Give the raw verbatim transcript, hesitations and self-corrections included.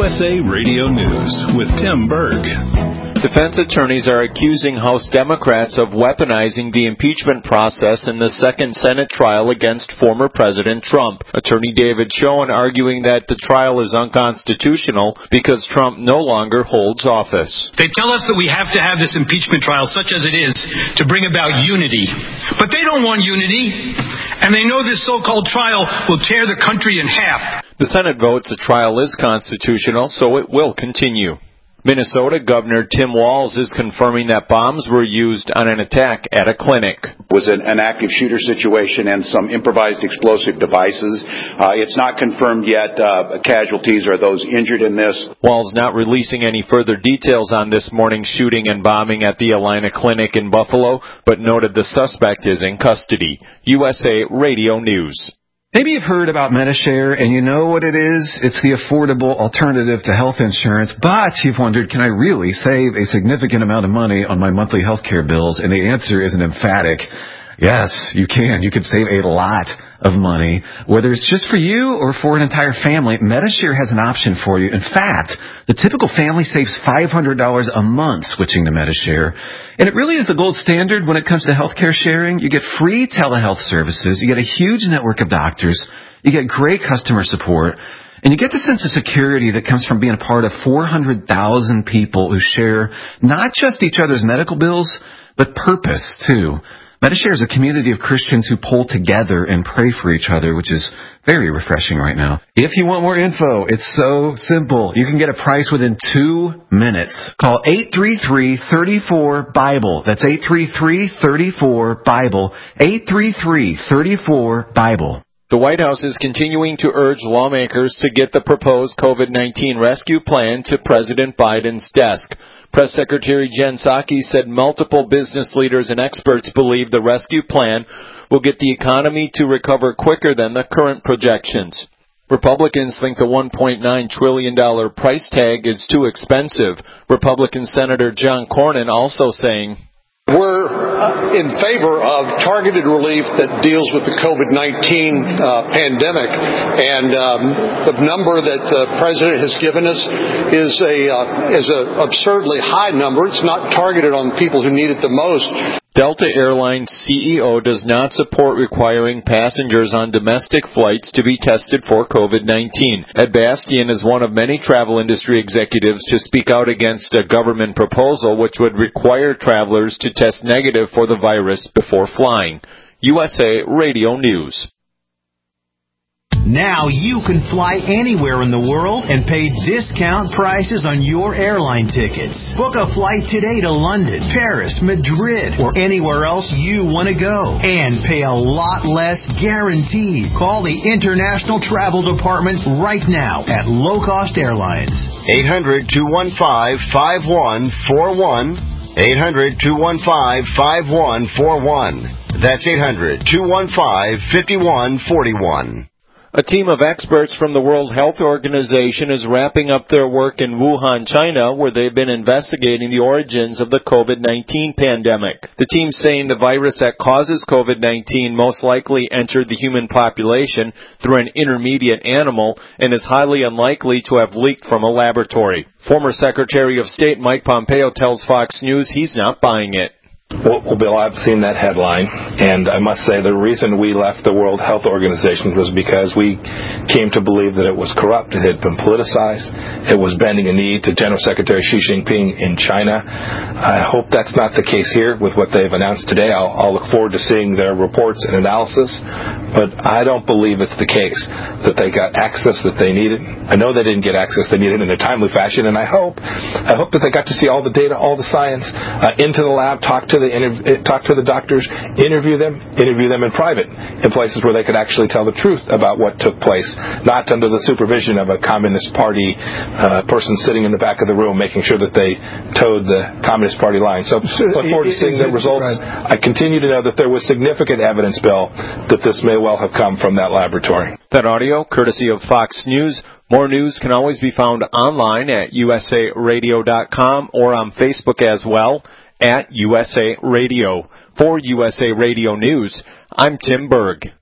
S A Radio News with Tim Berg. Defense attorneys are accusing House Democrats of weaponizing the impeachment process in the second Senate trial against former President Trump. Attorney David Schoen arguing that the trial is unconstitutional because Trump no longer holds office. They tell us that we have to have this impeachment trial, such as it is, to bring about unity. But they don't want unity, and they know this so-called trial will tear the country in half. The Senate votes the trial is constitutional, so it will continue. Minnesota Governor Tim Walz is confirming that bombs were used on an attack at a clinic. It was an, an active shooter situation and some improvised explosive devices. Uh, it's not confirmed yet uh, casualties or those injured in this. Walz not releasing any further details on this morning's shooting and bombing at the Allina Clinic in Buffalo, but noted the suspect is in custody. U S A Radio News. Maybe you've heard about Medi-Share, and you know what it is. It's the affordable alternative to health insurance, but you've wondered, can I really save a significant amount of money on my monthly health care bills? And the answer is an emphatic yes, you can. You could save a lot of money, whether it's just for you or for an entire family. Medi-Share has an option for you. In fact, the typical family saves five hundred dollars a month switching to Medi-Share. And it really is the gold standard when it comes to healthcare sharing. You get free telehealth services. You get a huge network of doctors. You get great customer support. And you get the sense of security that comes from being a part of four hundred thousand people who share not just each other's medical bills, but purpose, too. Medi-Share is a community of Christians who pull together and pray for each other, which is very refreshing right now. If you want more info, it's so simple. You can get a price within two minutes. Call eight three three, three four, BIBLE. That's eight three three, three four, BIBLE. eight three three, three four, BIBLE. The White House is continuing to urge lawmakers to get the proposed COVID nineteen rescue plan to President Biden's desk. Press Secretary Jen Psaki said multiple business leaders and experts believe the rescue plan will get the economy to recover quicker than the current projections. Republicans think the one point nine trillion dollars price tag is too expensive. Republican Senator John Cornyn also saying, We're in favor of targeted relief that deals with the COVID nineteen uh, pandemic, and um, the number that the President has given us is a uh, is an absurdly high number. It's not targeted on people who need it the most. Delta Airlines C E O does not support requiring passengers on domestic flights to be tested for COVID nineteen. Ed Bastian is one of many travel industry executives to speak out against a government proposal which would require travelers to test negative for the virus before flying. U S A Radio News. Now you can fly anywhere in the world and pay discount prices on your airline tickets. Book a flight today to London, Paris, Madrid, or anywhere else you want to go. And pay a lot less guaranteed. Call the International Travel Department right now at Low Cost Airlines. eight hundred, two one five, five one four one. eight hundred, two one five, five one four one. That's eight hundred, two one five, five one four one. A team of experts from the World Health Organization is wrapping up their work in Wuhan, China, where they've been investigating the origins of the COVID nineteen pandemic. The team saying the virus that causes COVID nineteen most likely entered the human population through an intermediate animal and is highly unlikely to have leaked from a laboratory. Former Secretary of State Mike Pompeo tells Fox News he's not buying it. Well, Bill, I've seen that headline, and I must say the reason we left the World Health Organization was because we came to believe that it was corrupt, it had been politicized, it was bending a knee to General Secretary Xi Jinping in China. I hope that's not the case here with what they've announced today. I'll, I'll look forward to seeing their reports and analysis, but I don't believe it's the case that they got access that they needed. I know they didn't get access they needed in a timely fashion, and I hope I hope that they got to see all the data, all the science, uh, into the lab, talk to the interv- talk to the doctors, interview them, interview them in private, in places where they could actually tell the truth about what took place, not under the supervision of a Communist Party uh, person sitting in the back of the room making sure that they towed the Communist Party line. So look forward to seeing the results. I continue to know that there was significant evidence, Bill, that this may well have come from that laboratory. That audio, courtesy of Fox News. More news can always be found online at U S A radio dot com or on Facebook as well, at U S A Radio. For U S A Radio News, I'm Tim Berg.